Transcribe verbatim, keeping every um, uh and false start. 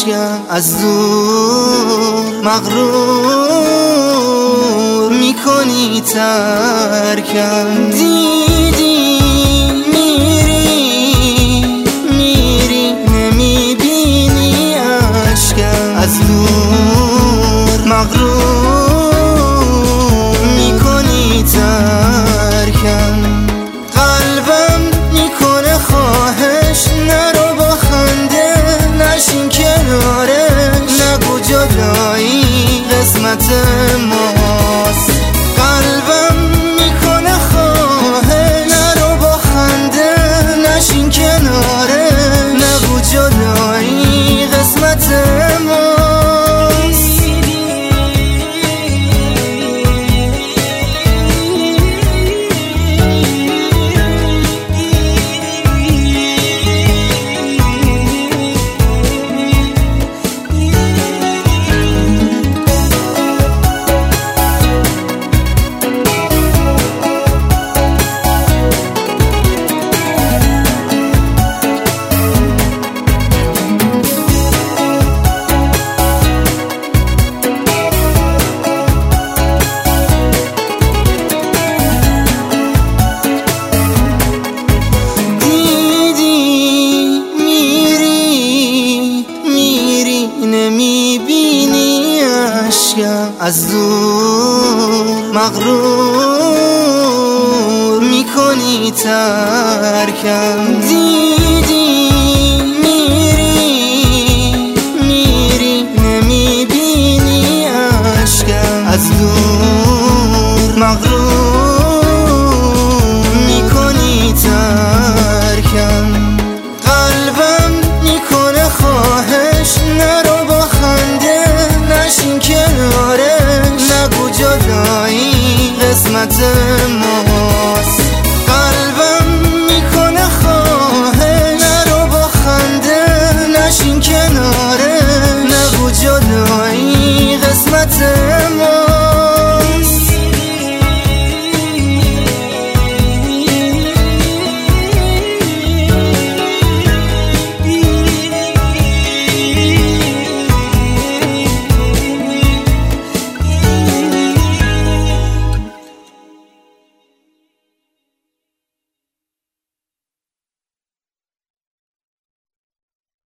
اشکم از دور مغرور میکنی ترکم. دیدی میری میری نمیبینی اشکم از دور مغرور میکنی ترکم. قلبم میکنه خواهش نرو با خنده نشین کنارش، نگو جدایی قسمت ماست. قلبم میکنه خواهش نرو با خنده نشین کنارش، نگو جدایی قسمت ماست. از دور مغرور میکنی ترکم. دیدی میری میری نمیبینی اشکم از دور مغرور میکنی ترکم. قلبم میکنه خواهش نرو با خنده نشین کنارش، نگو جدایی قسمت ماست. قلبم میکنه خواهش نرو با خنده نشین کنارش، نگو جدایی قسمت